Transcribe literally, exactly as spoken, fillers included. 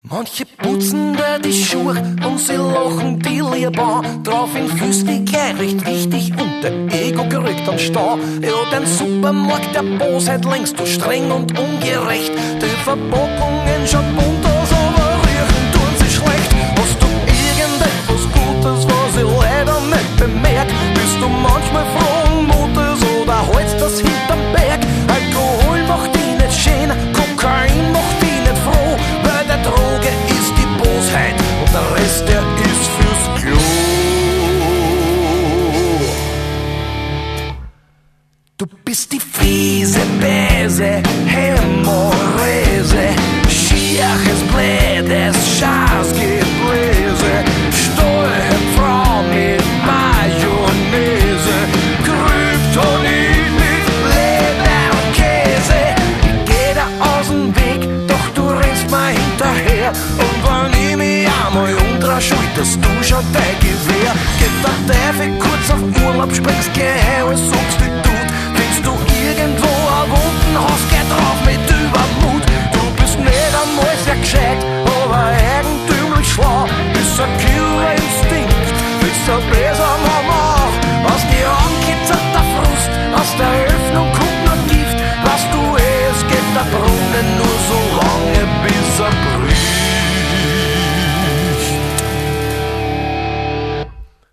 Manche putzen da die Schuhe und sie lachen die lieb an. Draufhin fühlst dich gleich recht wichtig und der Ego gerückt am Stau. Ja, dein Supermarkt der Bosheit längst du streng und ungerecht. Die Verpackungen schon bunt aus, aber riechen tun sie schlecht. Hast du irgendetwas Gutes, was ich leider nicht bemerkt? Bist du manchmal frohen Mutes oder holst das hinterm Berg? Alkohol macht dich nicht schön, Kokain macht dich nicht froh, weil der Droge ist die Bosheit und der Rest, der ist fürs Klo. Du bist die fiese, böse Hämorrhoise, schierches, blödes Scheißgebläse, stolhe Frau mit Mayonnaise, Kryptonit mit Leber und Käse. Ich geh da aus dem Weg, doch du rennst mir hinterher. Und wenn ich mich einmal umdreh, schulterst du schon dein Gewehr. Geht der Teufel kurz auf Urlaub, springst gleich alles Substitut. Findest du irgendwo ein Wunden, hast geh drauf mit Übermut. Du bist nicht einmal sehr gescheit, aber eigentümlich schlau. Bist ein Killerinstinkt, bist ein Bläser